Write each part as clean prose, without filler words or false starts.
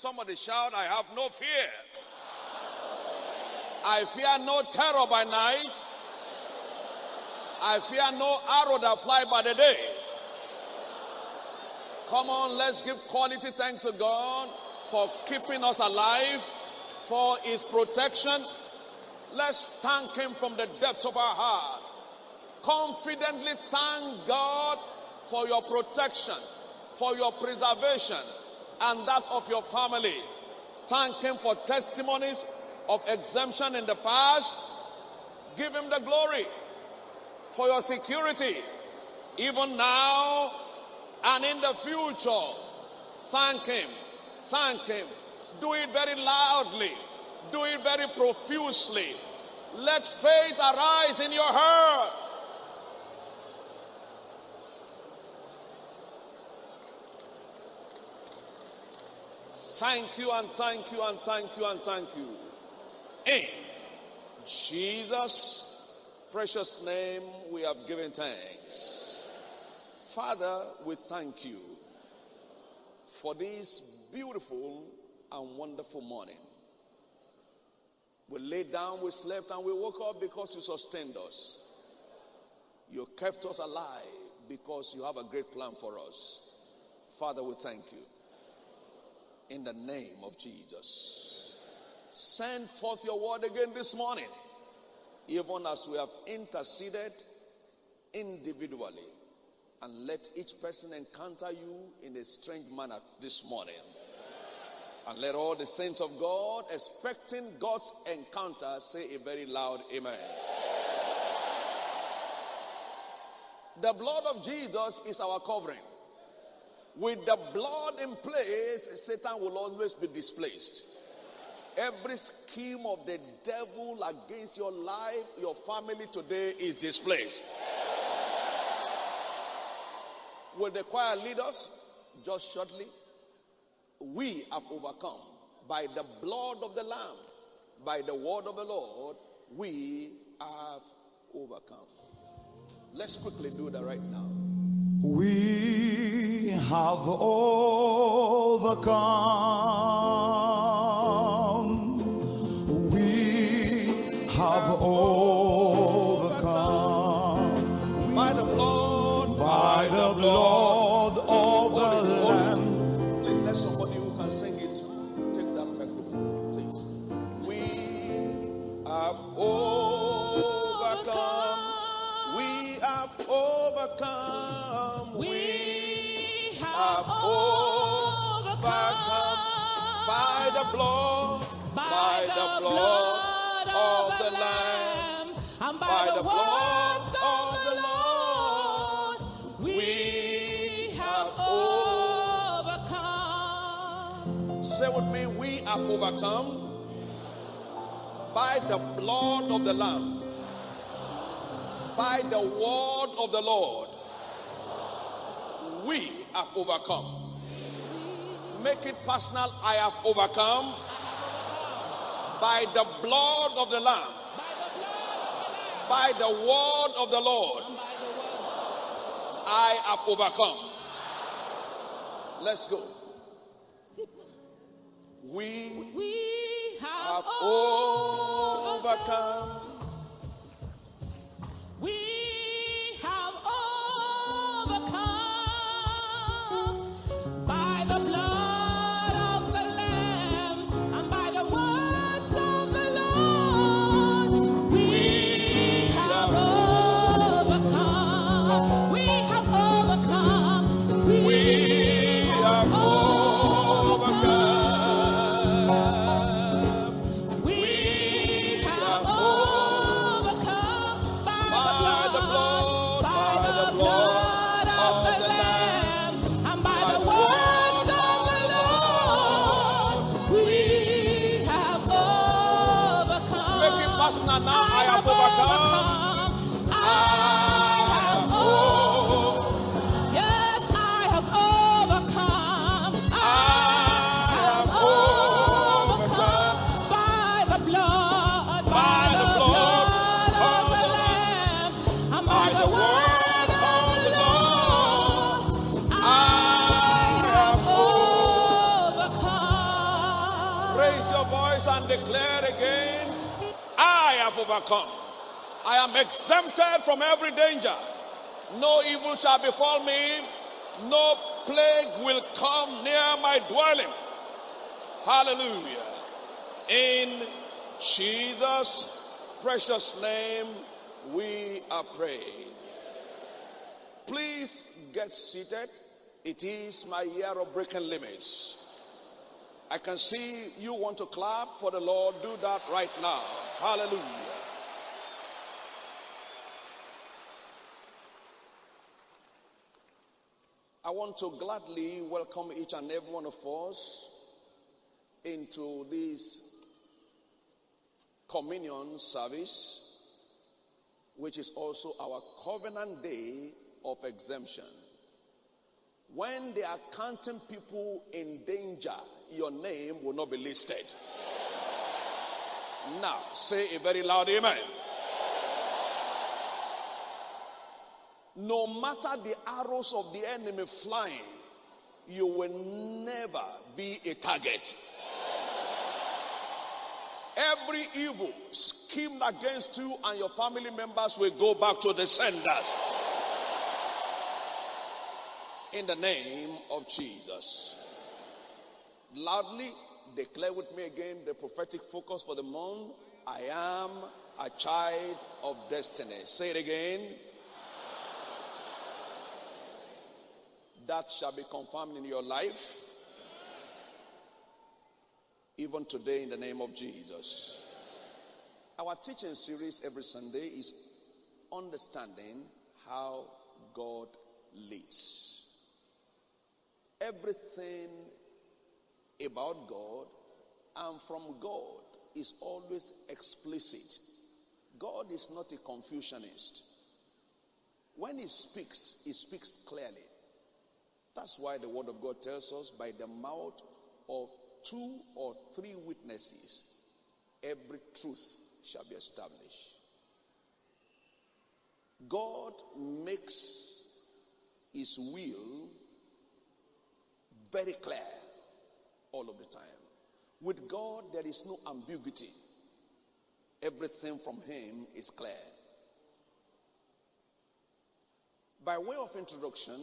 Somebody shout, I have no fear. I fear no terror by night. I fear no arrow that fly by the day. Come on, let's give quality thanks to God for keeping us alive, for His protection. Let's thank Him from the depth of our heart. Confidently thank God for your protection, for your preservation, and that of your family. Thank Him for testimonies of exemption in the past. Give Him the glory for your security, even now and in the future. Thank Him. Thank Him. Do it very loudly. Do it very profusely. Let faith arise in your heart. Thank you and thank you and thank you and thank you. In Jesus' precious name we have given thanks. Father, we thank you for this beautiful and wonderful morning. We laid down, we slept, and we woke up because you sustained us. You kept us alive because you have a great plan for us. Father, we thank you. In the name of Jesus. Send forth your word again this morning, even as we have interceded individually. And let each person encounter you in a strange manner this morning. And let all the saints of God, expecting God's encounter, say a very loud amen. The blood of Jesus is our covering. With the blood in place, Satan will always be displaced. Every scheme of the devil against your life, your family today is displaced. Will the choir lead us just shortly? We have overcome by the blood of the Lamb, by the word of the Lord. We have overcome. Let's quickly do that right now. We have overcome. We have overcome. By the blood, by the blood of the Lamb. Please let somebody who can sing it take that microphone, please. We have overcome. We have overcome. We have overcome by the blood, by the blood of the Lamb, and by the blood of the Lord. We have overcome. Say with me, we have overcome by the blood of the Lamb, by the word of the Lord. We have overcome. Make it personal. I have overcome by the blood of the Lamb, by the word of the Lord. I have overcome. Let's go. We have overcome. We have overcome by the blood of the Lamb and by the words of the Lord. We have overcome. We have overcome. We have overcome. We have overcome. overcome. I am exempted from every danger. No evil shall befall me. No plague will come near my dwelling. Hallelujah. In Jesus' precious name, we are praying. Please get seated. It is my year of breaking limits. I can see you want to clap for the Lord. Do that right now. Hallelujah. I want to gladly welcome each and every one of us into this communion service, which is also our covenant day of exemption. When they are counting people in danger, your name will not be listed. Now, say a very loud amen. No matter the arrows of the enemy flying, you will never be a target. Every evil schemed against you and your family members will go back to the senders. In the name of Jesus. Loudly declare with me again the prophetic focus for the month. I am a child of destiny. Say it again. That shall be confirmed in your life. Even today in the name of Jesus. Our teaching series every Sunday is understanding how God leads. Everything about God and from God is always explicit. God is not a Confucianist. When he speaks clearly. That's why the word of God tells us, by the mouth of 2 or 3 witnesses, every truth shall be established. God makes his will very clear all of the time. With God, there is no ambiguity. Everything from him is clear. By way of introduction,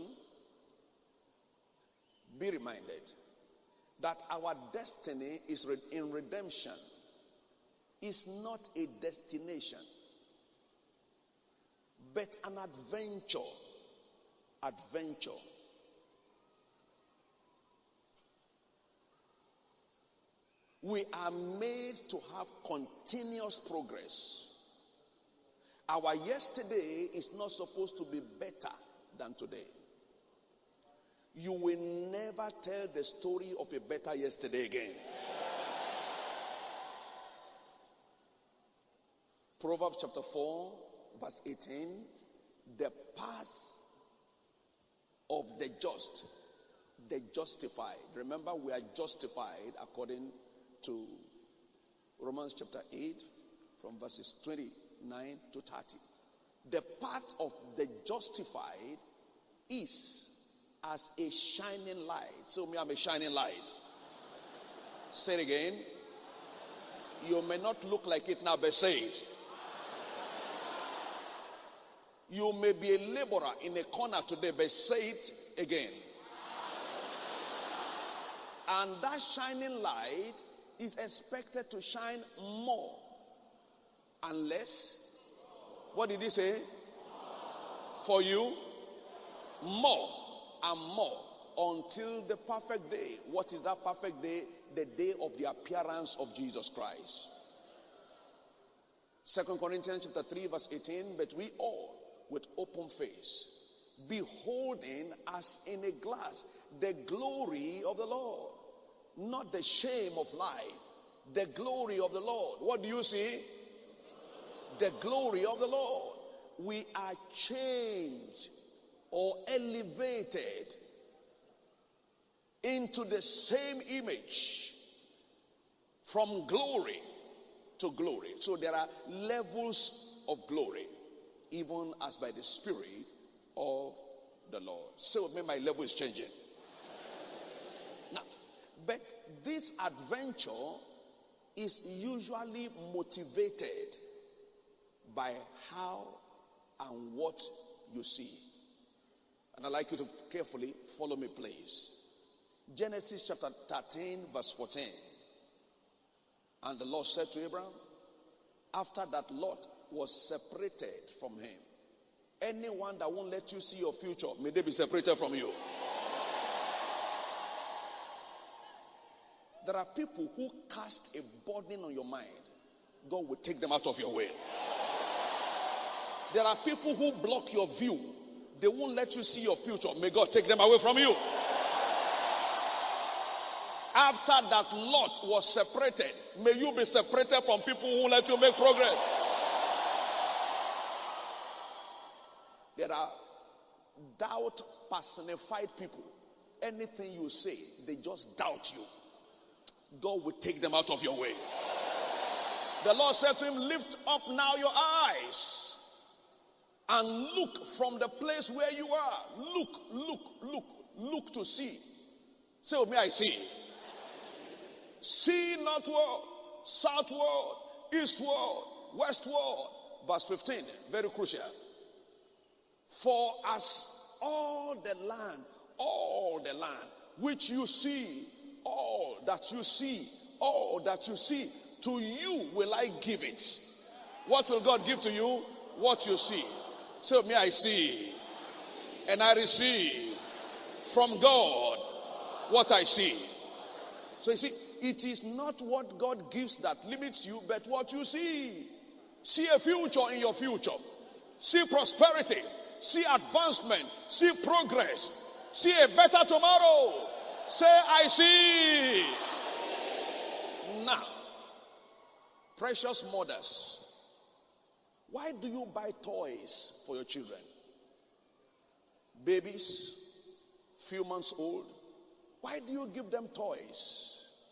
be reminded that our destiny is in redemption. Is not a destination, but an adventure. Adventure. We are made to have continuous progress. Our yesterday is not supposed to be better than today. You will never tell the story of a better yesterday again. Proverbs chapter 4, verse 18. The path of the just, the justified. Remember, we are justified according to Romans chapter 8, from verses 29 to 30. The path of the justified is as a shining light. So me, I'm a shining light. Say it again. You may not look like it now, but say it. You may be a laborer in a corner today, but say it again. And that shining light is expected to shine more. Unless, what did he say? For you, more and more until the perfect day. What is that perfect day? The day of the appearance of Jesus Christ. 2 Corinthians chapter 3 verse 18. But we all with open face, beholding as in a glass the glory of the Lord, not the shame of life, the glory of the Lord. What do you see? The glory of the Lord. We are changed or elevated into the same image from glory to glory. So there are levels of glory, even as by the Spirit of the Lord. So my level is changing. Now, but this adventure is usually motivated by how and what you see. And I'd like you to carefully follow me, please. Genesis chapter 13, verse 14. And the Lord said to Abraham, after that Lot was separated from him, anyone that won't let you see your future, may they be separated from you. There are people who cast a burden on your mind. God will take them out of your way. There are people who block your view. They won't let you see your future. May God take them away from you. After that Lot was separated, may you be separated from people who won't let you make progress. There are doubt personified people. Anything you say, they just doubt you. God will take them out of your way. The Lord said to him, lift up now your eyes and look from the place where you are. Look to see. Say with me, I see. See northward, southward, eastward, westward. Verse 15, very crucial. For as all the land which you see, all that you see, to you will I give it. What will God give to you? What you see. So me, I see. And I receive from God what I see. So you see, it is not what God gives that limits you, but what you see. See a future in your future. See prosperity. See advancement. See progress. See a better tomorrow. Say, I see. Now, precious mothers, why do you buy toys for your children? Babies, few months old, why do you give them toys?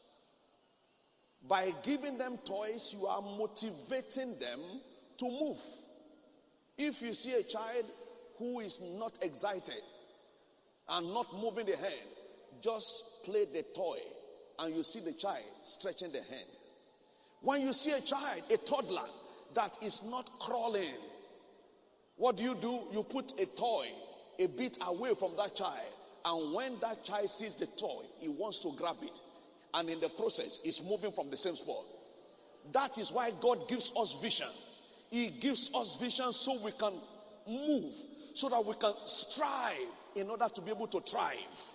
By giving them toys, you are motivating them to move. If you see a child who is not excited and not moving the hand, just play the toy and you see the child stretching the hand. When you see a child, a toddler, that is not crawling, what do? You put a toy a bit away from that child, and when that child sees the toy, he wants to grab it, and in the process, he's moving from the same spot. That is why God gives us vision. He gives us vision so we can move, so that we can strive in order to be able to thrive.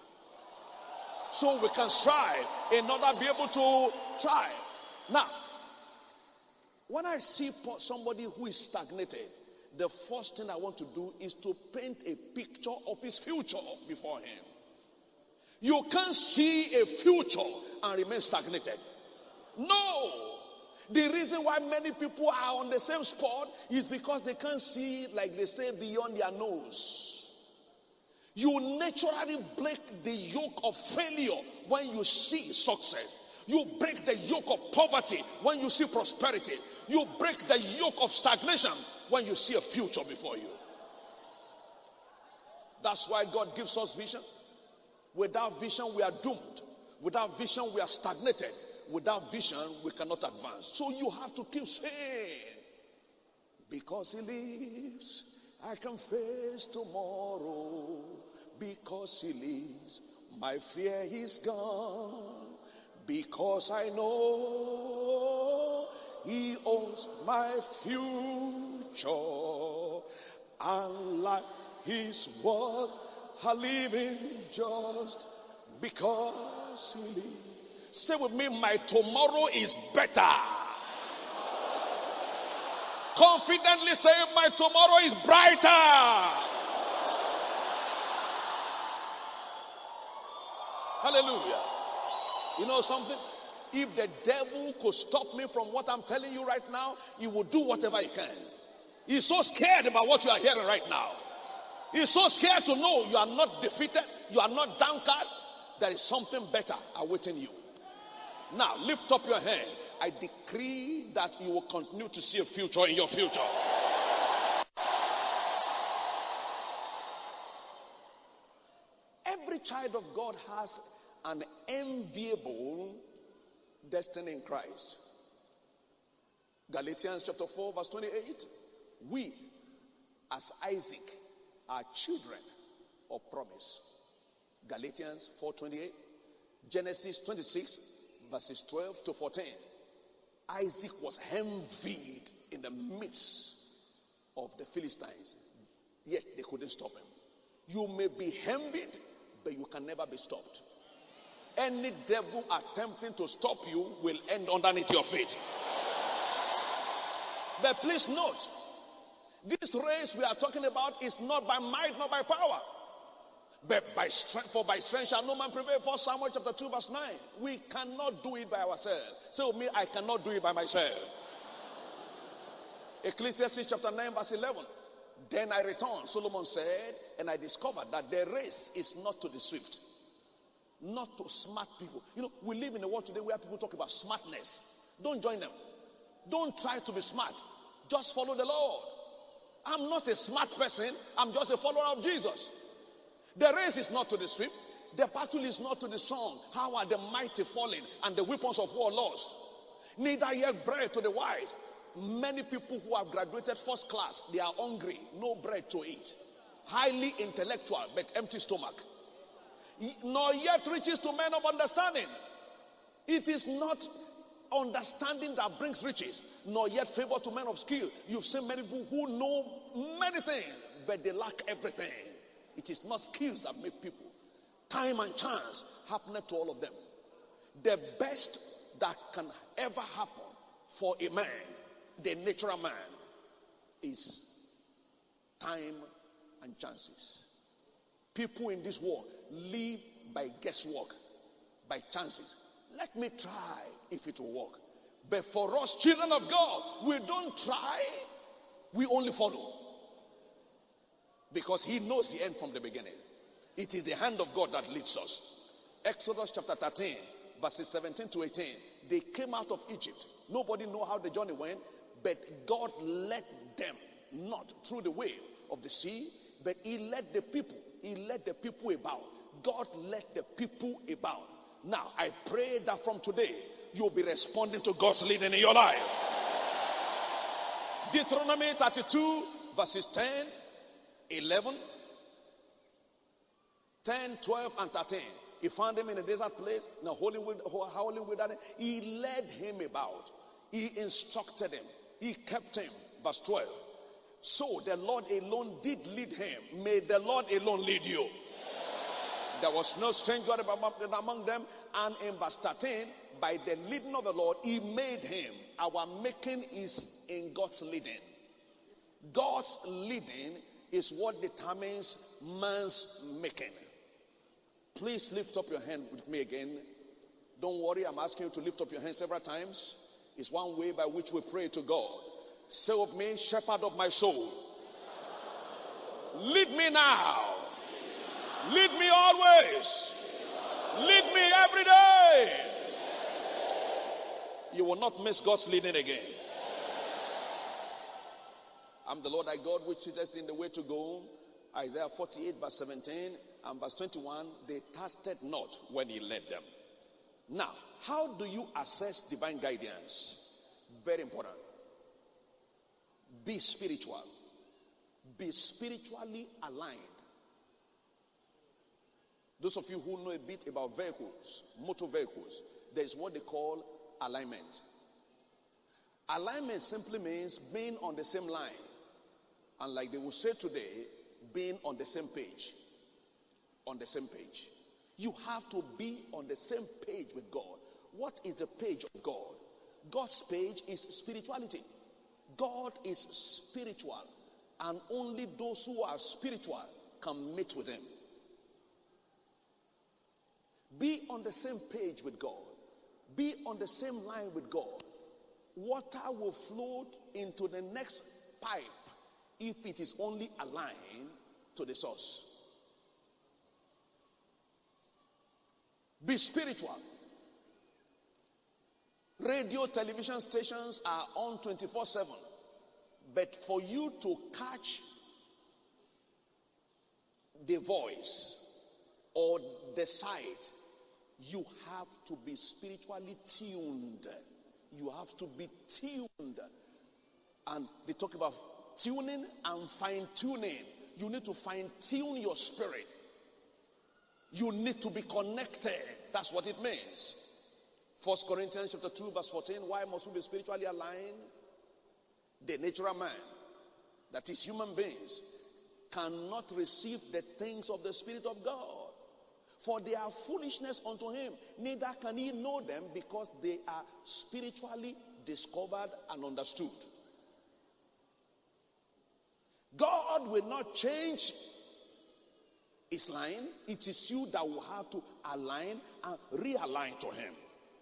So we can strive in order to be able to thrive. Now, when I see somebody who is stagnated, the first thing I want to do is to paint a picture of his future before him. You can't see a future and remain stagnated. No. The reason why many people are on the same spot is because they can't see, like they say, beyond their nose. You naturally break the yoke of failure when you see success. You break the yoke of poverty when you see prosperity. You break the yoke of stagnation when you see a future before you. That's why God gives us vision. Without vision, we are doomed. Without vision, we are stagnated. Without vision, we cannot advance. So you have to keep saying, because he lives, I can face tomorrow. Because he lives, my fear is gone. Because I know he owns my future. And life is worth living just because he lives. Say with me, my tomorrow is better. Confidently say, my tomorrow is brighter. Hallelujah. You know something? If the devil could stop me from what I'm telling you right now, he will do whatever he can. He's so scared about what you are hearing right now. He's so scared to know you are not defeated, you are not downcast. There is something better awaiting you. Now, lift up your hand. I decree that you will continue to see a future in your future. Every child of God has an enviable destiny in Christ. Galatians chapter 4 verse 28. We, as Isaac, are children of promise. Galatians 4:28, Genesis 26, verses 12 to 14. Isaac was envied in the midst of the Philistines, yet they couldn't stop him. You may be envied, but you can never be stopped. Any devil attempting to stop you will end underneath your feet. But please note, this race we are talking about is not by might, not by power, but by strength. For by strength shall no man prevail. For Samuel chapter 2 verse 9. We cannot do it by ourselves. Say with me, I cannot do it by myself. Ecclesiastes chapter 9 verse 11. Then I returned, Solomon said, and I discovered that the race is not to the swift, not to smart people. You know, we live in a world today where people talk about smartness. Don't join them. Don't try to be smart. Just follow the Lord. I'm not a smart person. I'm just a follower of Jesus. The race is not to the swift. The battle is not to the strong. How are the mighty falling and the weapons of war lost? Neither yet bread to the wise. Many people who have graduated first class, they are hungry. No bread to eat. Highly intellectual, but empty stomach. Nor yet riches to men of understanding. It is not understanding that brings riches, nor yet favor to men of skill. You've seen many people who know many things, but they lack everything. It is not skills that make people. Time and chance happen to all of them. The best that can ever happen for a man, the natural man, is time and chances. People in this world live by guesswork, by chances. Let me try if it will work. But for us, children of God, we don't try, we only follow. Because He knows the end from the beginning. It is the hand of God that leads us. Exodus chapter 13, verses 17 to 18. They came out of Egypt. Nobody knows how the journey went, but God led them not through the way of the sea, but He led the people. He led the people about. God led the people about. Now, I pray that from today, you'll be responding to God's leading in your life. Deuteronomy 32, verses 10, 11, 10, 12, and 13. He found him in a desert place, in a holy wilderness. He led him about. He instructed him. He kept him. Verse 12. So the Lord alone did lead him. May the Lord alone lead you. There was no stranger among them. And in verse 13, by the leading of the Lord, He made him. Our making is in God's leading. God's leading is what determines man's making. Please lift up your hand with me again. Don't worry, I'm asking you to lift up your hand several times. It's one way by which we pray to God. Say with me, shepherd of my soul, lead me now. Lead me always. Lead me every day. You will not miss God's leading again. I'm the Lord thy God which sitteth in the way to go. Isaiah 48 verse 17 and verse 21. They tasted not when He led them. Now, how do you assess divine guidance? Very important. Be spiritual. Be spiritually aligned. Those of you who know a bit about vehicles, motor vehicles, there is what they call alignment. Alignment simply means being on the same line. And like they will say today, being on the same page. On the same page. You have to be on the same page with God. What is the page of God? God's page is spirituality. God is spiritual. And only those who are spiritual can meet with Him. Be on the same page with God. Be on the same line with God. Water will flow into the next pipe if it is only aligned to the source. Be spiritual. Radio, television stations are on 24/7. But for you to catch the voice or the sight, you have to be spiritually tuned. You have to be tuned. And they talk about Tuning and fine-tuning. You need to fine-tune your spirit. You need to be connected. That's what it means. 1 Corinthians chapter 2 verse 14. Why must we be spiritually aligned? The natural man, that is human beings, cannot receive the things of the Spirit of God. For they are foolishness unto him. Neither can he know them, because they are spiritually discovered and understood. God will not change his line. It is you that will have to align and realign to him.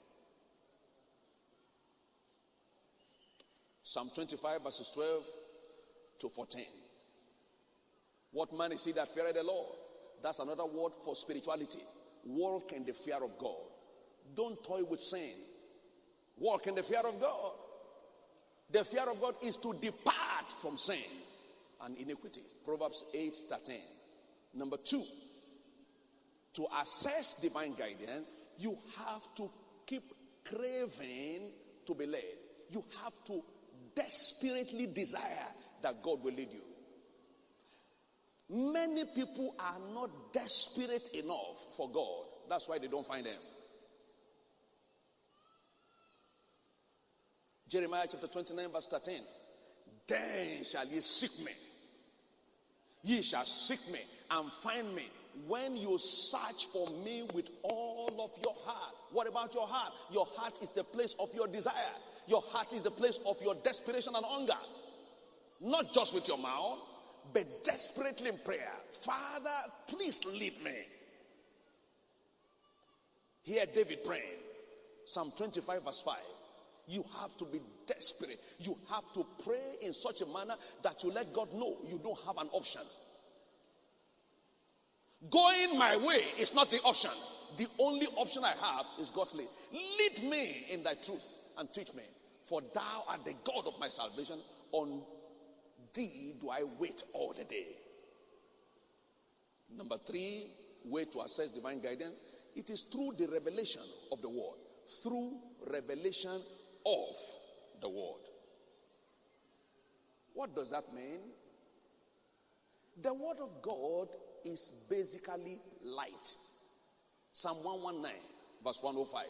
Psalm 25 verses 12 to 14. What man is he that feareth the Lord? That's another word for spirituality. Walk in the fear of God. Don't toy with sin. Walk in the fear of God. The fear of God is to depart from sin and iniquity. Proverbs 8:13. Number 2, to access divine guidance, you have to keep craving to be led. You have to desperately desire that God will lead you. Many people are not desperate enough for God. That's why they don't find him. Jeremiah chapter 29 verse 13. Then shall ye seek me. Ye shall seek me and find me when you search for me with all of your heart. What about your heart? Your heart is the place of your desire. Your heart is the place of your desperation and hunger. Not just with your mouth, but desperately in prayer. Father, please lead me. Hear David praying. Psalm 25 verse 5. You have to be desperate. You have to pray in such a manner that you let God know you don't have an option. Going my way is not the option. The only option I have is God's lead. Lead me in thy truth and teach me. For thou art the God of my salvation. On thee do I wait all the day. Number 3, way to access divine guidance. It is through the revelation of the word. Through revelation of the word. What does that mean? The word of God is basically light. Psalm 119 verse 105.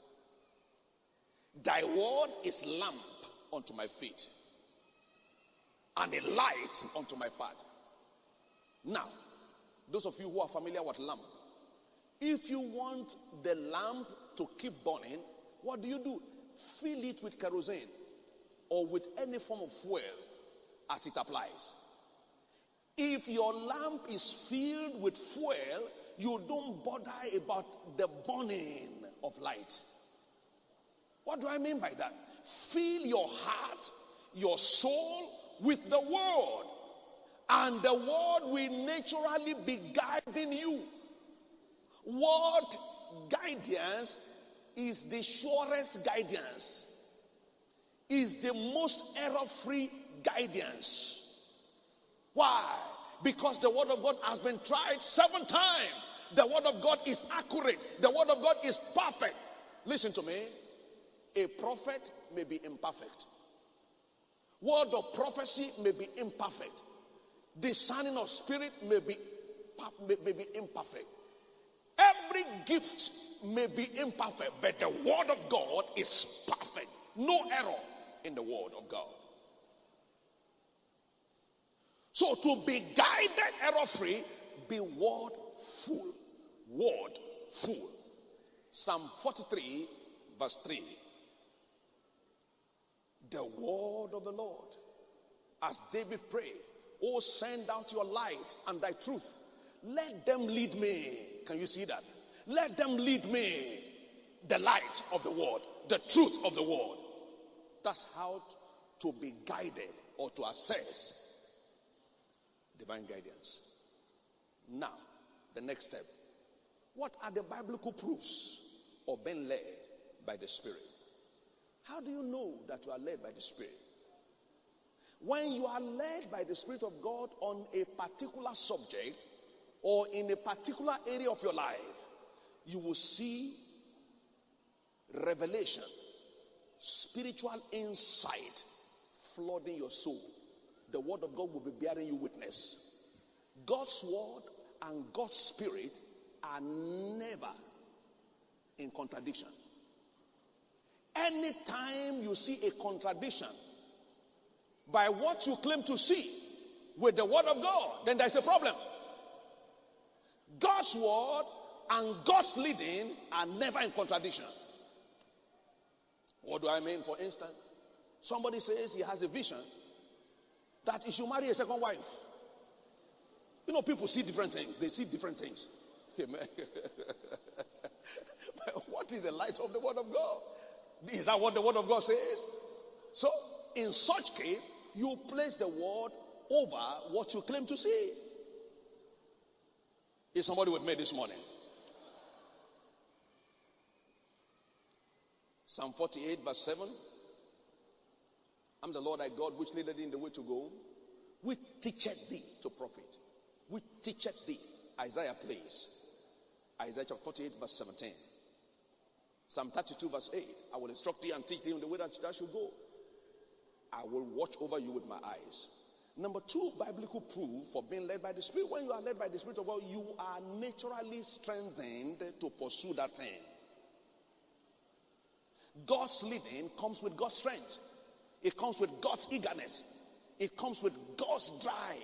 Thy word is lamp unto my feet and a light unto my path. Now, those of you who are familiar with lamp, if you want the lamp to keep burning, what do? Fill it with kerosene or with any form of fuel as it applies. If your lamp is filled with fuel, you don't bother about the burning of light. What do I mean by that? Fill your heart, your soul with the word, and the word will naturally be guiding you. Word guidance is the surest guidance, is the most error-free guidance. Why? Because the word of God has been tried 7 times. The word of God is accurate. The word of God is perfect. Listen to me. A prophet may be imperfect. Word of prophecy may be imperfect. Discerning of spirit may be imperfect. Every gift may be imperfect, but the word of God is perfect. No error in the word of God. So to be guided error-free, be word-full. Word-full. Psalm 43 verse 3. The word of the Lord. As David prayed, oh, send out your light and thy truth. Let them lead me. Can you see that? Let them lead me. The light of the word. The truth of the word. That's how to be guided or to access divine guidance. Now, the next step. What are the biblical proofs of being led by the Spirit? How do you know that you are led by the Spirit? When you are led by the Spirit of God on a particular subject or in a particular area of your life, you will see revelation, spiritual insight flooding your soul. the word of God will be bearing you witness. God's word and God's spirit are never in contradiction. Anytime you see a contradiction by what you claim to see with the word of God, then there's a problem. God's word and God's leading are never in contradiction. What do I mean? For instance, somebody says he has a vision that he should marry a second wife. You know, people see different things. They see different things. Amen. What is the light of the word of God? Is that what the word of God says? So, in such case, you place the word over what you claim to see. Is somebody with me this morning? Psalm 48 verse 7. I'm the Lord thy God which leadeth thee in the way to go. Which teacheth thee to profit. Which teacheth thee. Isaiah plays. Isaiah chapter 48 verse 17. Psalm 32 verse 8. I will instruct thee and teach thee in the way that thou should go. I will watch over you with my eyes. Number two, biblical proof for being led by the Spirit. When you are led by the Spirit of God, you are naturally strengthened to pursue that thing. God's leading comes with God's strength. It comes with God's eagerness. It comes with God's drive.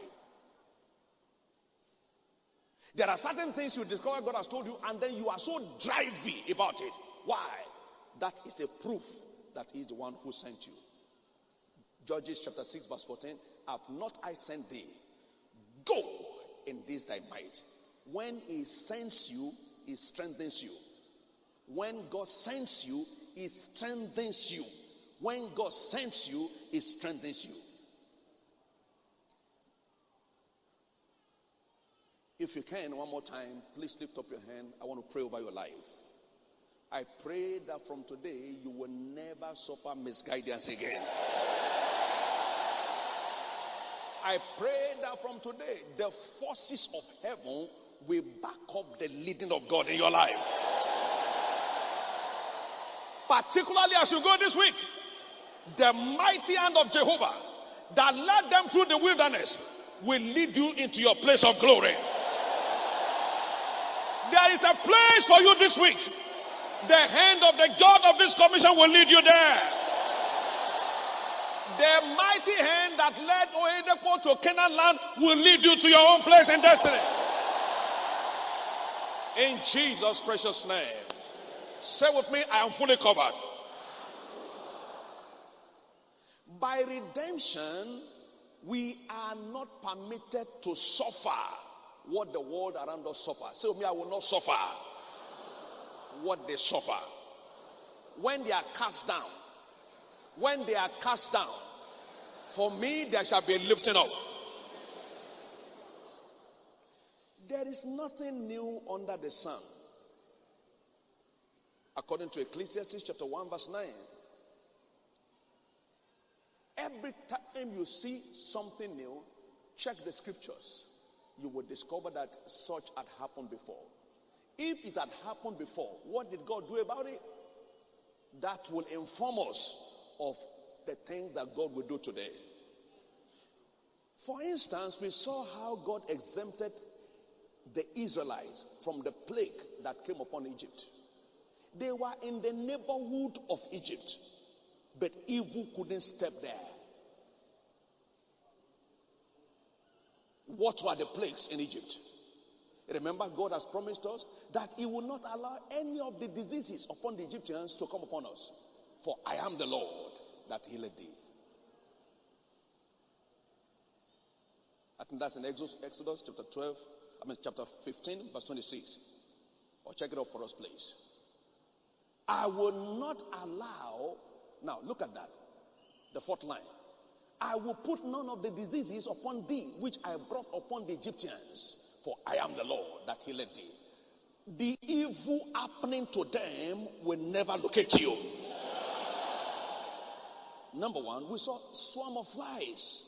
There are certain things you discover God has told you, and then you are so drivey about it. Why? That is a proof that He is the one who sent you. Judges chapter 6 verse 14. Have not I sent thee? Go in this thy might. When He sends you, He strengthens you. When God sends you, He strengthens you. When God sends you, He strengthens you. If you can, one more time, please lift up your hand. I want to pray over your life. I pray that from today, you will never suffer misguidance again. I pray that from today, the forces of heaven will back up the leading of God in your life. Particularly as you go this week, the mighty hand of Jehovah that led them through the wilderness will lead you into your place of glory. There is a place for you this week. The hand of the God of this commission will lead you there. The mighty hand that led Oedipo to Canaan land will lead you to your own place in destiny. In Jesus' precious name. Say with me, I am fully covered. By redemption, we are not permitted to suffer what the world around us suffers. Say with me, I will not suffer what they suffer. When they are cast down, when they are cast down, for me there shall be a lifting up. There is nothing new under the sun. According to Ecclesiastes chapter 1 verse 9. Every time you see something new, check the scriptures. You will discover that such had happened before. If it had happened before, what did God do about it? That will inform us of the things that God will do today. For instance, we saw how God exempted the Israelites from the plague that came upon Egypt. They were in the neighborhood of Egypt, but evil couldn't step there. What were the plagues in Egypt? Remember, God has promised us that He will not allow any of the diseases upon the Egyptians to come upon us. For I am the Lord that healeth thee. I think that's in Exodus chapter 15, verse 26. Or check it out for us, please. I will not allow, now look at that, the fourth line. I will put none of the diseases upon thee, which I brought upon the Egyptians, for I am the Lord that healeth thee. The evil happening to them will never locate you. Number one, we saw swarm of flies.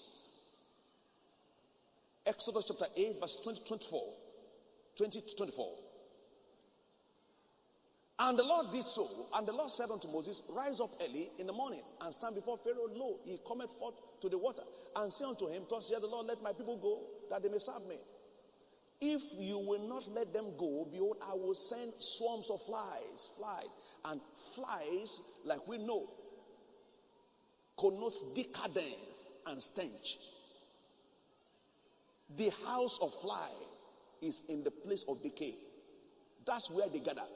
Exodus chapter 8, verse 20 to 24. And the Lord did so. And the Lord said unto Moses, rise up early in the morning and stand before Pharaoh. Lo, he cometh forth to the water. And say unto him, thus saith the Lord, let my people go, that they may serve me. If you will not let them go, behold, I will send swarms of flies. And flies, like we know, connotes decadence and stench. The house of fly is in the place of decay. That's where they gather.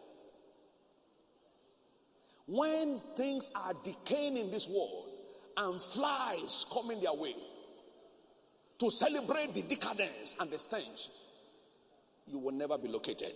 When things are decaying in this world and flies coming their way to celebrate the decadence and the stench, you will never be located.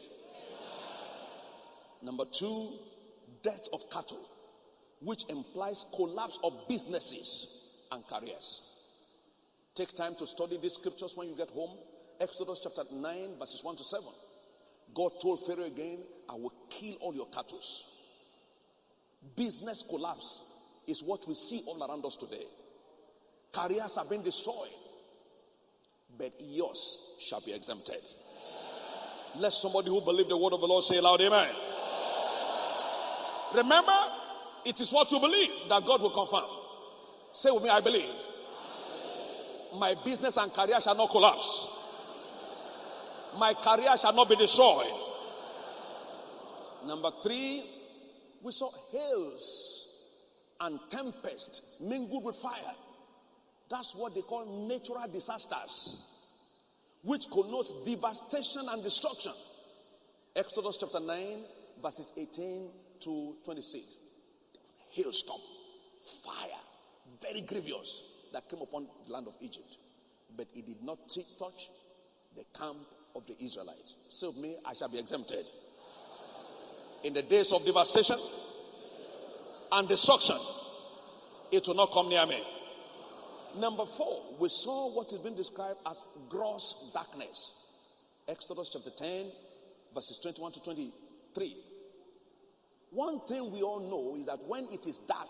Number 2, death of cattle, which implies collapse of businesses and careers. Take time to study these scriptures when you get home. Exodus chapter 9, verses 1 to 7. God told Pharaoh again, I will kill all your cattle. Business collapse is what we see all around us today. Careers have been destroyed, but yours shall be exempted. Let somebody who believes the word of the Lord say loud, amen. Remember, it is what you believe that God will confirm. Say with me, I believe. My business and career shall not collapse. My career shall not be destroyed. Number 3, we saw hails and tempest mingled with fire. That's what they call natural disasters, which connotes devastation and destruction. Exodus chapter 9, verses 18 to 26. Hailstorm, fire, very grievous, that came upon the land of Egypt. But it did not touch the camp of the Israelites. Say with me, I shall be exempted. In the days of devastation and destruction, it will not come near me. Number 4, we saw what is being described as gross darkness. Exodus chapter 10, verses 21 to 23. One thing we all know is that when it is dark,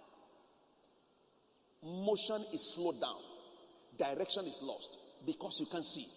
motion is slowed down, direction is lost because you can't see.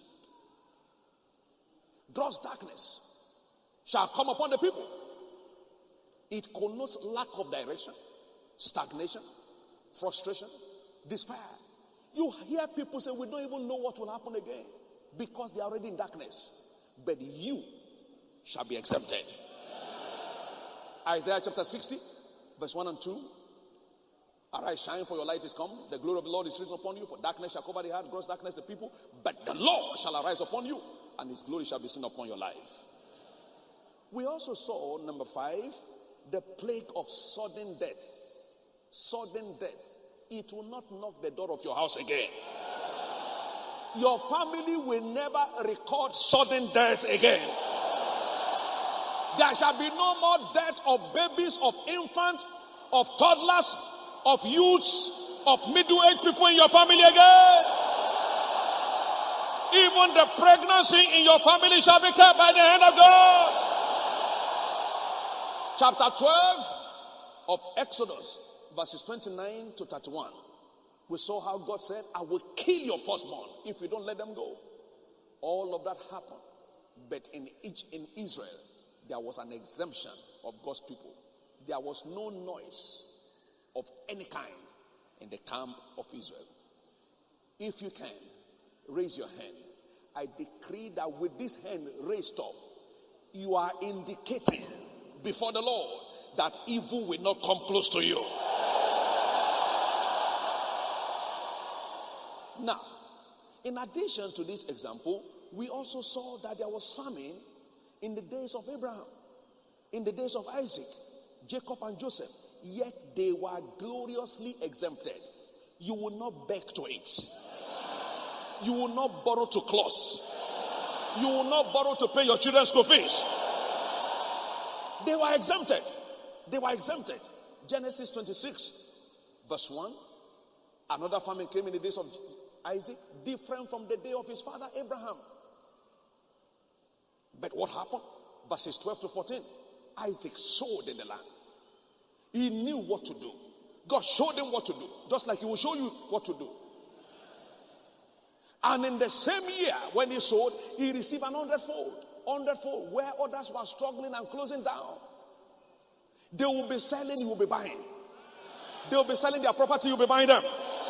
Gross darkness shall come upon the people. It connotes lack of direction, stagnation, frustration, despair. You hear people say, we don't even know what will happen again because they are already in darkness. But you shall be exempted. Isaiah chapter 60, verse 1 and 2. Arise, shine, for your light is come. The glory of the Lord is risen upon you. For darkness shall cover the heart, gross darkness the people. But the Lord shall arise upon you, and his glory shall be seen upon your life. We also saw, number 5, the plague of sudden death. Sudden death. It will not knock the door of your house again. Your family will never record sudden death again. There shall be no more death of babies, of infants, of toddlers, of youths, of middle-aged people in your family again. Even the pregnancy in your family shall be kept by the hand of God. Chapter 12 of Exodus, verses 29 to 31. We saw how God said, I will kill your firstborn if you don't let them go. All of that happened. But in Israel, there was an exemption of God's people. There was no noise of any kind in the camp of Israel. If you can, raise your hand. I decree that with this hand raised up, you are indicating before the Lord that evil will not come close to you. Now, in addition to this example, we also saw that there was famine in the days of Abraham, in the days of Isaac, Jacob and Joseph, yet they were gloriously exempted. You will not beg to eat. You will not borrow to clothe. You will not borrow to pay your children's school fees. They were exempted. They were exempted. Genesis 26, verse 1. Another famine came in the days of Isaac, different from the day of his father Abraham. But what happened? Verses 12 to 14. Isaac sowed in the land. He knew what to do. God showed him what to do, just like he will show you what to do. And in the same year, when he sowed, he received an hundredfold. Hundredfold, where others were struggling and closing down. They will be selling, you will be buying. They will be selling their property, you will be buying them.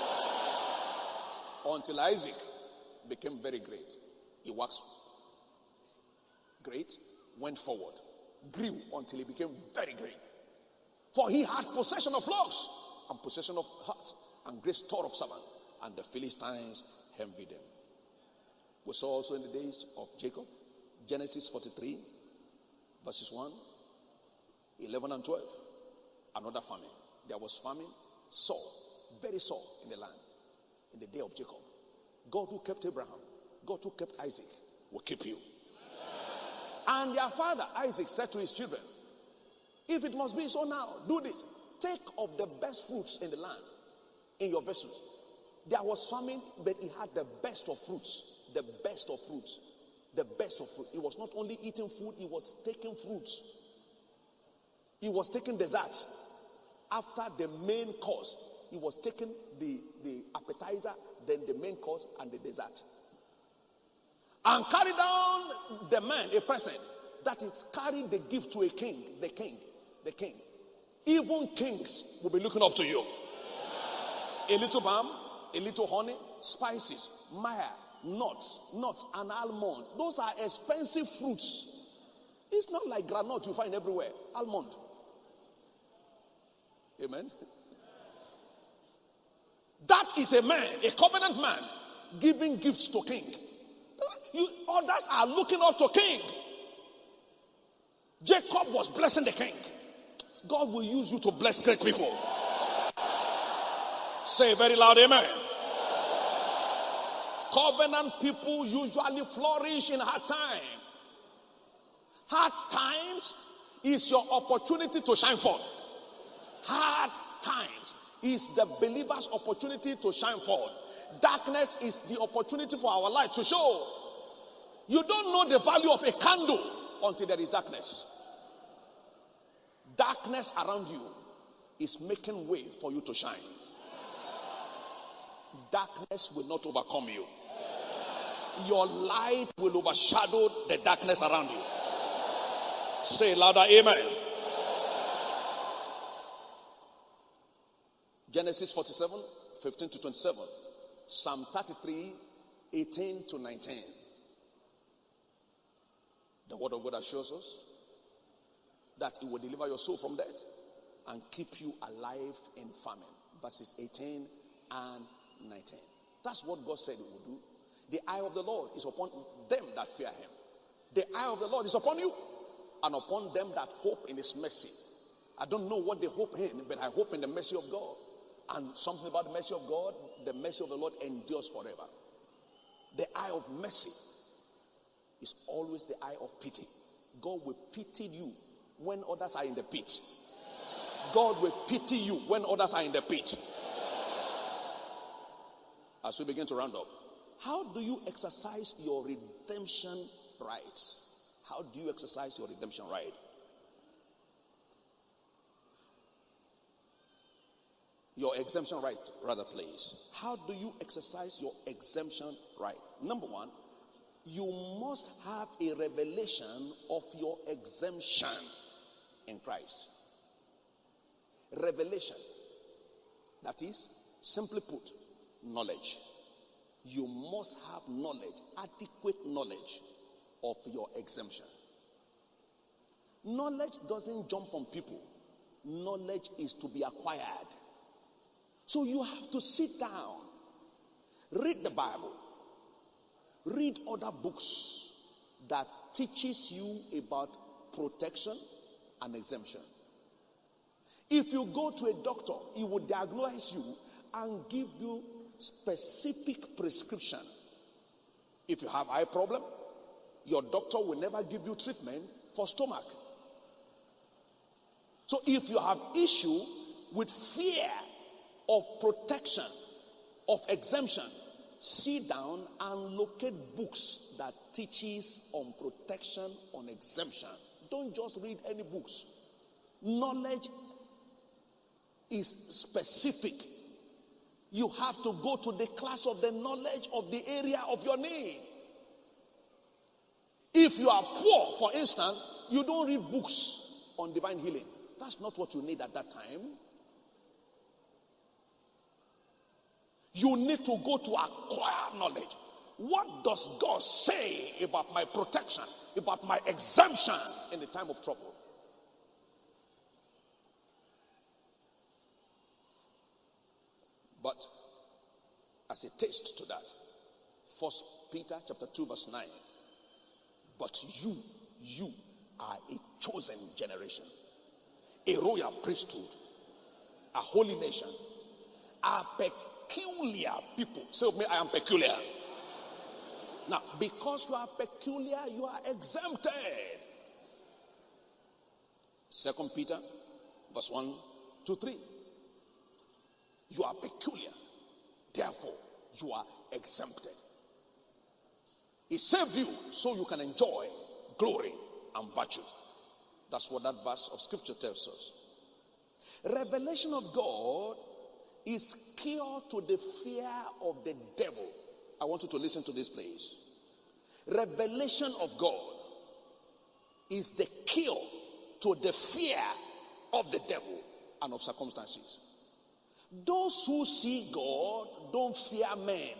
Until Isaac became very great. He waxed great, went forward, grew until he became very great. For he had possession of flocks and possession of herds and great store of servants, and the Philistines envied them. We saw also in the days of Jacob, Genesis 43, verses 1, 11 and 12, another famine. There was famine, sore, very sore in the land in the day of Jacob. God who kept Abraham, God who kept Isaac, will keep you. And their father Isaac said to his children, if it must be so now, do this. Take of the best fruits in the land, in your vessels. There was famine, but he had the best of fruits. The best of fruits. The best of fruit. He was not only eating food, he was taking fruits. He was taking desserts. After the main course, he was taking the appetizer, then the main course, and the dessert. And carry down the man, a person, that is carrying the gift to a king, the king. Even kings will be looking up to you. A little balm, a little honey, spices, myrrh, nuts, and almonds. Those are expensive fruits. It's not like granite you find everywhere. Almond. Amen. That is a man, a covenant man, giving gifts to king. Others are looking up to king. Jacob was blessing the king. God will use you to bless great people. Say very loud, amen. Covenant people usually flourish in hard times. Hard times is your opportunity to shine forth. Hard times is the believer's opportunity to shine forth. Darkness is the opportunity for our light to show. You don't know the value of a candle until there is darkness. Darkness around you is making way for you to shine. Darkness will not overcome you. Your light will overshadow the darkness around you. Say louder, amen. Genesis 47, 15 to 27. Psalm 33, 18 to 19. The word of God assures us that it will deliver your soul from death and keep you alive in famine. Verses 18 and 19. That's what God said it would do. The eye of the Lord is upon them that fear him. The eye of the Lord is upon you and upon them that hope in his mercy. I don't know what they hope in, but I hope in the mercy of God. And something about the mercy of God, the mercy of the Lord endures forever. The eye of mercy is always the eye of pity. God will pity you when others are in the pit. God will pity you when others are in the pit. As we begin to round up, how do you exercise your redemption rights? How do you exercise your redemption right? Your exemption right, rather, please. How do you exercise your exemption right? Number one, you must have a revelation of your exemption in Christ. Revelation. That is, simply put, knowledge. You must have knowledge, adequate knowledge of your exemption. Knowledge doesn't jump on people. Knowledge is to be acquired. So you have to sit down, read the Bible, read other books that teaches you about protection and exemption. If you go to a doctor, he will diagnose you and give you specific prescription. If you have eye problem, your doctor will never give you treatment for stomach. So if you have issue with fear of protection, of exemption, sit down and locate books that teaches on protection, on exemption. Don't just read any books. Knowledge is specific. You have to go to the class of the knowledge of the area of your need. If you are poor, for instance, you don't read books on divine healing. That's not what you need at that time. You need to go to acquire knowledge. What does God say about my protection, about my exemption in the time of trouble? But as a taste to that, 1 Peter chapter 2 verse 9. But you are a chosen generation, a royal priesthood, a holy nation, a peculiar people. Say with me, I am peculiar. Now, because you are peculiar, you are exempted. 2 Peter verse 1 to 3. You are peculiar. Therefore, you are exempted. He saved you so you can enjoy glory and virtue. That's what that verse of scripture tells us. Revelation of God is cure to the fear of the devil. I want you to listen to this, please. Revelation of God is the cure to the fear of the devil and of circumstances. Those who see God don't fear men.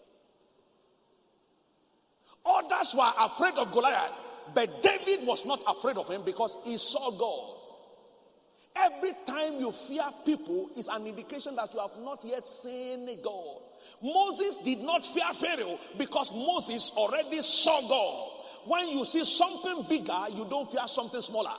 Others were afraid of Goliath, but David was not afraid of him because he saw God. Every time you fear people is an indication that you have not yet seen God. Moses did not fear Pharaoh because Moses already saw God. When you see something bigger, you don't fear something smaller.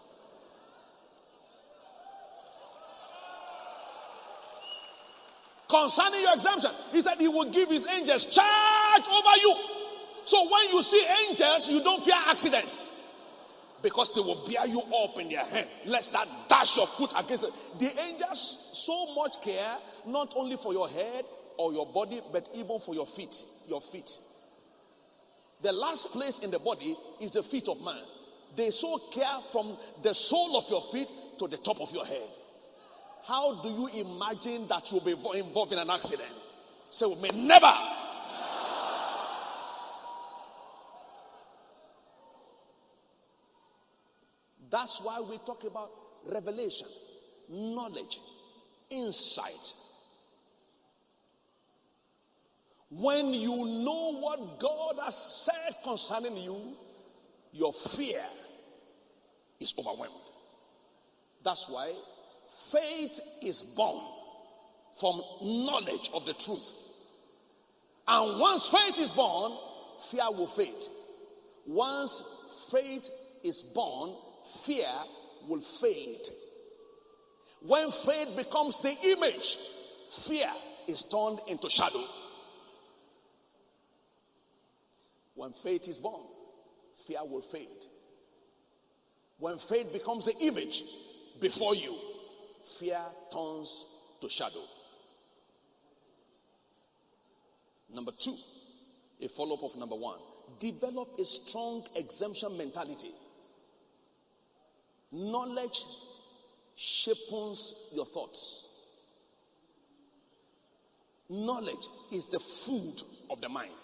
Concerning your exemption, he said he will give his angels charge over you. So when you see angels, you don't fear accident. Because they will bear you up in their hand, lest that dash your foot against it. The angels so much care, not only for your head or your body, but even for your feet. Your feet. The last place in the body is the feet of man. They so care from the sole of your feet to the top of your head. How do you imagine that you'll be involved in an accident? Say with me, never. That's why we talk about revelation, knowledge, insight. When you know what God has said concerning you, your fear is overwhelmed. That's why faith is born from knowledge of the truth. And once faith is born, fear will fade. Once faith is born, fear will fade. When faith becomes the image, fear is turned into shadow. When faith is born, fear will fade. When faith becomes the image before you, fear turns to shadow. Number 2, a follow-up of number 1. Develop a strong exemption mentality. Knowledge shapes your thoughts. Knowledge is the food of the mind.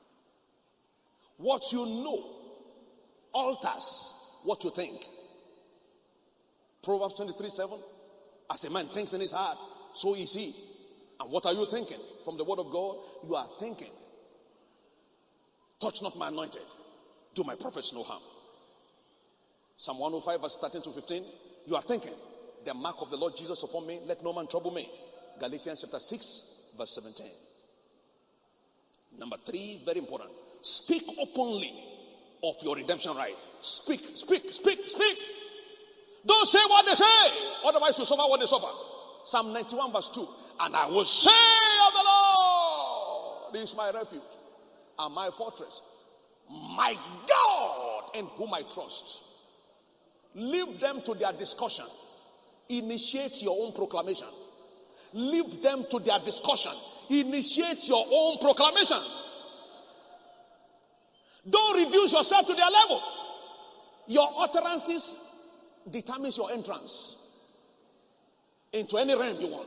What you know alters what you think. Proverbs 23:7. As a man thinks in his heart, so is he. And what are you thinking? From the word of God, you are thinking, touch not my anointed, do my prophets no harm. Psalm 105 verse 13 to 15, you are thinking, the mark of the Lord Jesus upon me, let no man trouble me. Galatians chapter 6 verse 17. Number 3, very important. Speak openly of your redemption right. Speak. Don't say what they say, otherwise you suffer what they suffer. Psalm 91 verse 2. And I will say of the Lord, this is my refuge and my fortress, my God in whom I trust. Leave them to their discussion. Initiate your own proclamation. Leave them to their discussion. Initiate your own proclamation. Don't reduce yourself to their level. Your utterances determines your entrance into any realm you want.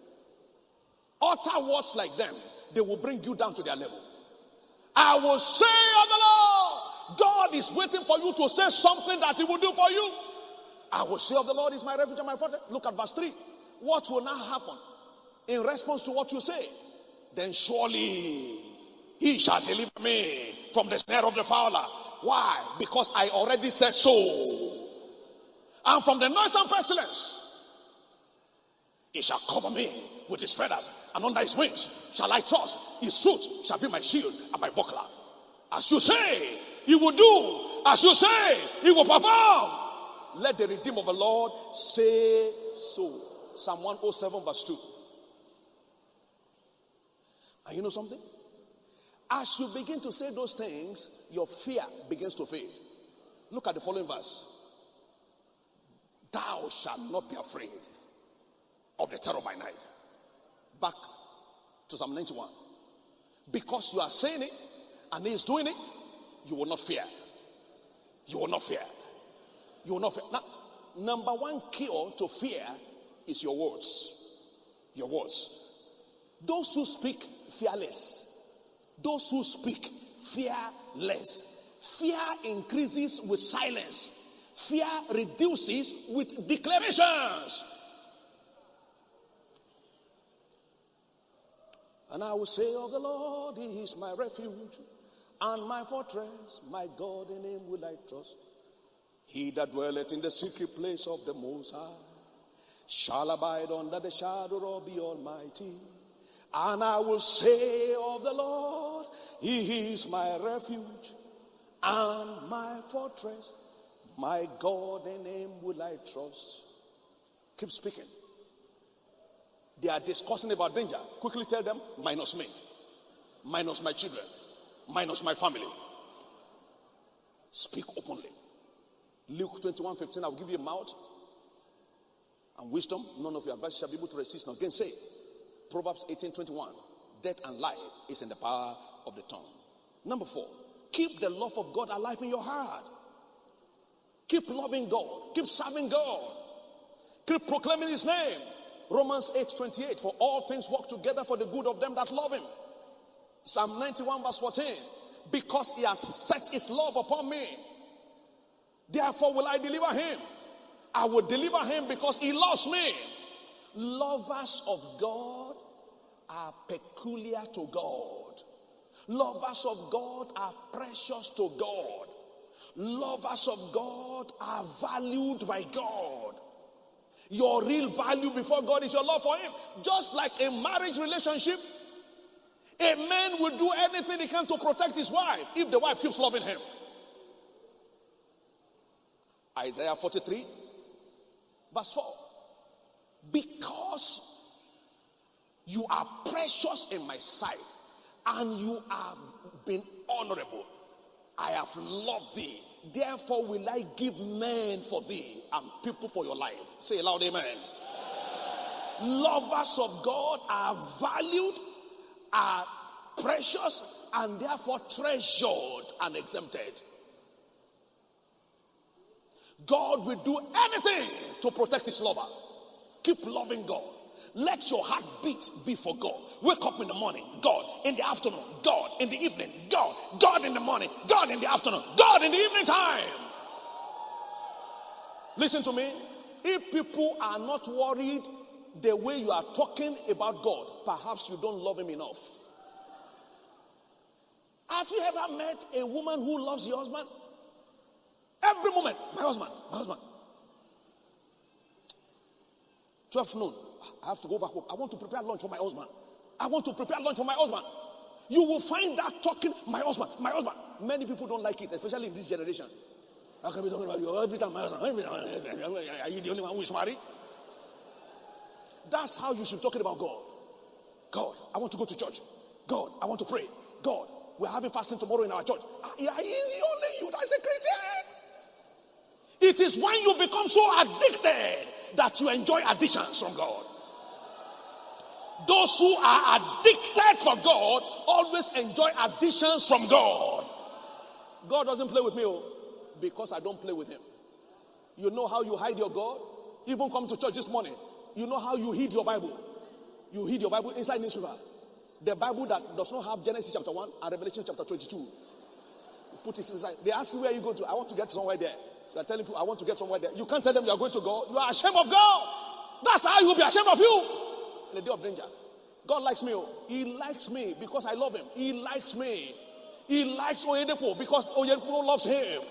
Utter words like them, they will bring you down to their level. I will say of the Lord, God is waiting for you to say something that He will do for you. I will say of the Lord is my refuge and my fortress. Look at verse 3. What will now happen in response to what you say? Then surely he shall deliver me from the snare of the fowler. Why? Because I already said so. And from the noisome pestilence, he shall cover me with his feathers, and under his wings shall I trust. His truth shall be my shield and my buckler. As you say, he will do. As you say, he will perform. Let the redeemed of the Lord say so. Psalm 107 verse 2. And you know something? As you begin to say those things, your fear begins to fade. Look at the following verse. Thou shalt not be afraid of the terror by night. Back to Psalm 91. Because you are saying it and he is doing it, you will not fear. You will not fear. You will not fear. Now, number one cure to fear is your words. Your words. Those who speak fearless. Those who speak fearless. Fear increases with silence. Fear reduces with declarations. And I will say of the Lord, he is my refuge and my fortress, my God, in him will I trust. He that dwelleth in the secret place of the Most High shall abide under the shadow of the Almighty. And I will say of the Lord, he is my refuge and my fortress, my God, in him will I trust. Keep speaking. They are discussing about danger. Quickly tell them, minus me, minus my children, minus my family. Speak openly. Luke 21:15, I will give you a mouth and wisdom. None of your advice shall be able to resist. Now again say, Proverbs 18:21, death and life is in the power of the tongue. Number 4, keep the love of God alive in your heart. Keep loving God. Keep serving God. Keep proclaiming his name. Romans 8:28, for all things work together for the good of them that love him. Psalm 91 verse 14, because he has set his love upon me, therefore will I deliver him. I will deliver him because he loves me. Lovers of God are peculiar to God. Lovers of God are precious to God. Lovers of God are valued by God. Your real value before God is your love for him. Just like a marriage relationship, a man will do anything he can to protect his wife if the wife keeps loving him. Isaiah 43 verse 4. Because you are precious in my sight and you have been honorable, I have loved thee. Therefore will I give men for thee and people for your life. Say aloud, amen. Lovers of God are valued, are precious, and therefore treasured and exempted. God will do anything to protect his lover. Keep loving God. Let your heart be for God. Wake up in the morning, God. In the afternoon, God. In the evening, God. God in the morning, God in the afternoon, God in the evening time. Listen to me. If people are not worried the way you are talking about God, perhaps you don't love him enough. Have you ever met a woman who loves your husband? Every moment, my husband, my husband. 12 noon, I have to go back home. I want to prepare lunch for my husband. I want to prepare lunch for my husband. You will find that talking, my husband, my husband. Many people don't like it, especially in this generation. How can we talk about you every time, my husband? Are you the only one who is married? That's how you should be talking about God. God, I want to go to church. God, I want to pray. God, we're having fasting tomorrow in our church. Only you that's a Christian. It is when you become so addicted that you enjoy additions from God. Those who are addicted for God always enjoy additions from God. God doesn't play with me because I don't play with him. You know how you hide your God? Even come to church this morning. You know how you hid your Bible? You hid your Bible inside newspaper. The Bible that does not have Genesis chapter 1 and Revelation chapter 22. You put it inside. They ask you where you go to. I want to get somewhere there. You are telling people, I want to get somewhere there. You can't tell them you are going to go. You are ashamed of God. That's how he will be ashamed of you in the day of danger. God likes me. He likes me because I love him. He likes me. He likes Oyedepo because Oyedepo loves him.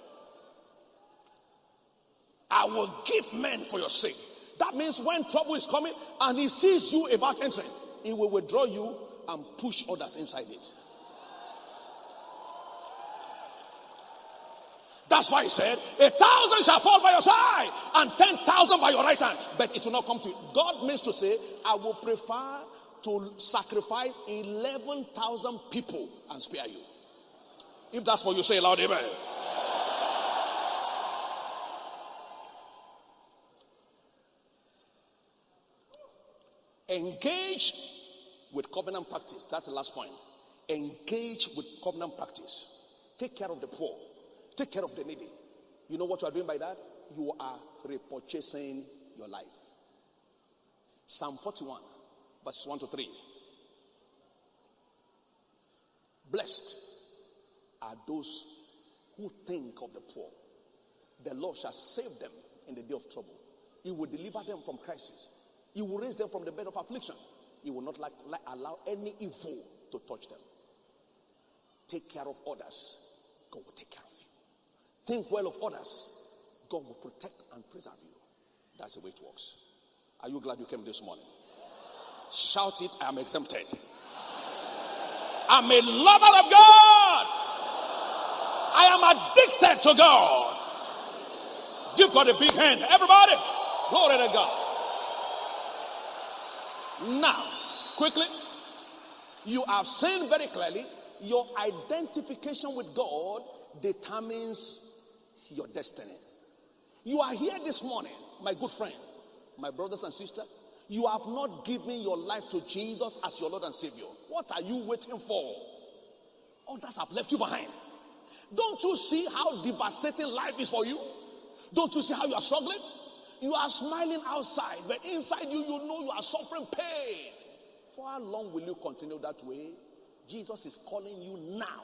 I will give men for your sake. That means when trouble is coming and he sees you about entering, he will withdraw you and push others inside it. That's why he said, 1,000 shall fall by your side and 10,000 by your right hand, but it will not come to you. God means to say, I will prefer to sacrifice 11,000 people and spare you. If that's what you say loud, amen. Engage with covenant practice. That's the last point. Engage with covenant practice. Take care of the poor. Take care of the needy. You know what you are doing by that? You are repurchasing your life. Psalm 41, verses 1 to 3. Blessed are those who think of the poor. The Lord shall save them in the day of trouble. He will deliver them from crisis. He will raise them from the bed of affliction. He will not allow any evil to touch them. Take care of others. God will take care of you. Think well of others. God will protect and preserve you. That's the way it works. Are you glad you came this morning? Shout it, I am exempted. I'm a lover of God. I am addicted to God. Give God a big hand. Everybody, glory to God. Now, quickly, you have seen very clearly your identification with God determines your destiny. You are here this morning, my good friend, my brothers and sisters. You have not given your life to Jesus as your Lord and Savior. What are you waiting for? Others have left you behind. Don't you see how devastating life is for you? Don't you see how you are struggling? You are smiling outside, but inside you, you know you are suffering pain. For how long will you continue that way? Jesus is calling you now.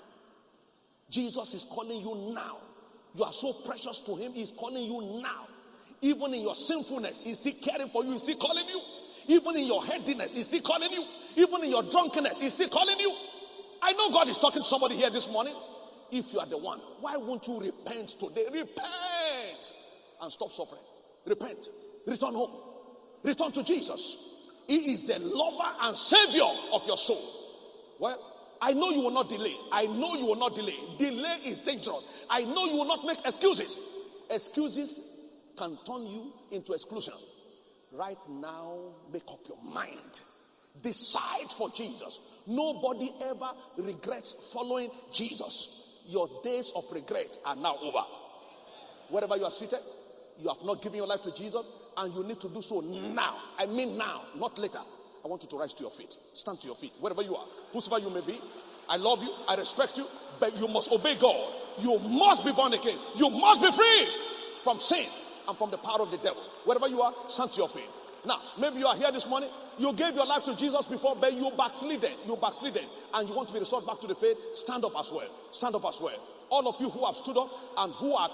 Jesus is calling you now. You are so precious to him. He's calling you now. Even in your sinfulness, he's still caring for you. He's still calling you. Even in your headiness, he's still calling you. Even in your drunkenness, he's still calling you. I know God is talking to somebody here this morning. If you are the one, why won't you repent today? Repent and stop suffering. Repent. Return home. Return to Jesus. He is the lover and savior of your soul. Well, I know you will not delay. I know you will not delay. Delay is dangerous. I know you will not make excuses. Excuses can turn you into exclusion. Right now, make up your mind. Decide for Jesus. Nobody ever regrets following Jesus. Your days of regret are now over. Wherever you are seated, you have not given your life to Jesus, and you need to do so now. I mean now, not later. I want you to rise to your feet. Stand to your feet. Wherever you are, whosoever you may be. I love you. I respect you. But you must obey God. You must be born again. You must be free from sin and from the power of the devil. Wherever you are, stand to your feet. Now, maybe you are here this morning. You gave your life to Jesus before, but you backslidden. And you want to be restored back to the faith. Stand up as well. Stand up as well. All of you who have stood up and who are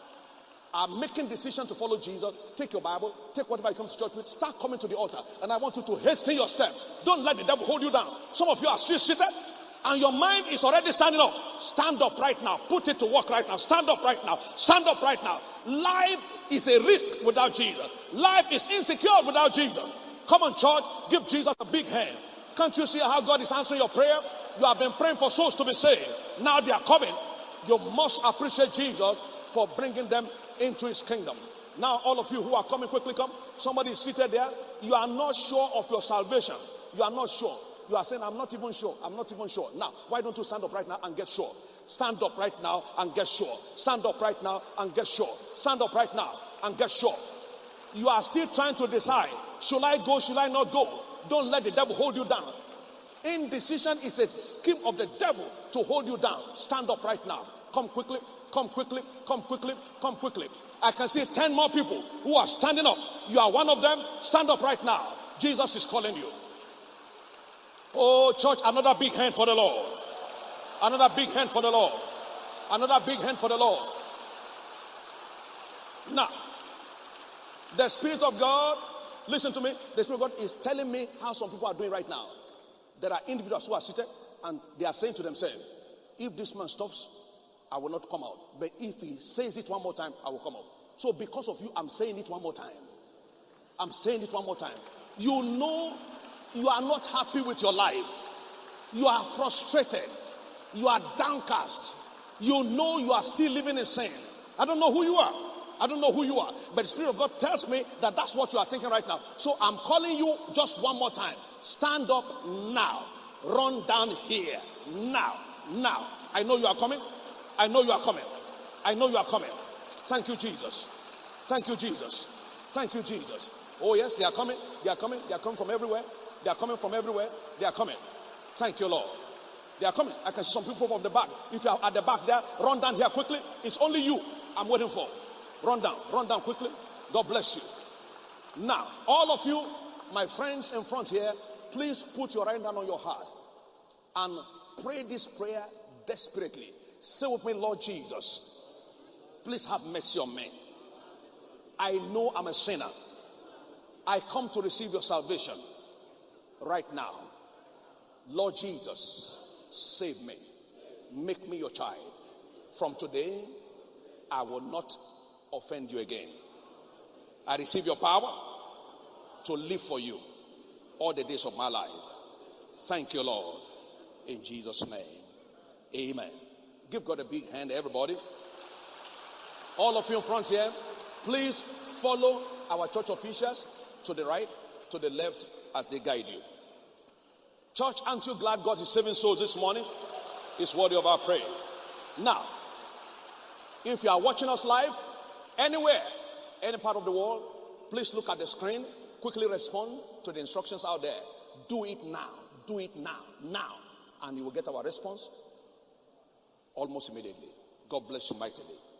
making decisions to follow Jesus, take your Bible, take whatever you come to church with, start coming to the altar. And I want you to hasten your step. Don't let the devil hold you down. Some of you are still seated and your mind is already standing up. Stand up right now. Put it to work right now. Stand up right now. Stand up right now. Life is a risk without Jesus. Life is insecure without Jesus. Come on, church. Give Jesus a big hand. Can't you see how God is answering your prayer? You have been praying for souls to be saved. Now they are coming. You must appreciate Jesus for bringing them into his kingdom. Now all of you who are coming, quickly come. Somebody is seated there. You are not sure of your salvation. You are not sure. You are saying, I'm not even sure. I'm not even sure. Now, why don't you stand up right now and get sure? Stand up right now and get sure. Stand up right now and get sure. Stand up right now and get sure. You are still trying to decide. Should I go? Should I not go? Don't let the devil hold you down. Indecision is a scheme of the devil to hold you down. Stand up right now. Come quickly. Come quickly, come quickly, come quickly. I can see 10 more people who are standing up. You are one of them. Stand up right now. Jesus is calling you. Oh, church, another big hand for the Lord. Another big hand for the Lord. Another big hand for the Lord. Now, the Spirit of God, listen to me, the Spirit of God is telling me how some people are doing right now. There are individuals who are seated and they are saying to themselves, if this man stops, I will not come out. But if he says it one more time, I will come out. So because of you, I'm saying it one more time. I'm saying it one more time. You know you are not happy with your life. You are frustrated. You are downcast. You know you are still living in sin. I don't know who you are. I don't know who you are. But the Spirit of God tells me that that's what you are thinking right now. So I'm calling you just one more time. Stand up now. Run down here. Now. Now. I know you are coming. I know you are coming. I know you are coming. Thank you, Jesus. Thank you, Jesus. Thank you, Jesus. Oh, yes, they are coming. They are coming. They are coming from everywhere. They are coming from everywhere. They are coming. Thank you, Lord. They are coming. I can see some people from the back. If you are at the back there, run down here quickly. It's only you I'm waiting for. Run down quickly. God bless you. Now, all of you, my friends in front here, please put your right hand on your heart and pray this prayer desperately. Say with me, Lord Jesus, please have mercy on me. I know I'm a sinner. I come to receive your salvation right now. Lord Jesus, save me. Make me your child. From today, I will not offend you again. I receive your power to live for you all the days of my life. Thank you, Lord. In Jesus' name, amen. Give God a big hand, everybody. All of you in front here, please follow our church officials to the right, to the left as they guide you. Church, aren't you glad God is saving souls this morning? It's worthy of our praise. Now, if you are watching us live, anywhere, any part of the world, please look at the screen, quickly respond to the instructions out there. Do it now. Do it now. Now. And you will get our response almost immediately. God bless you mightily.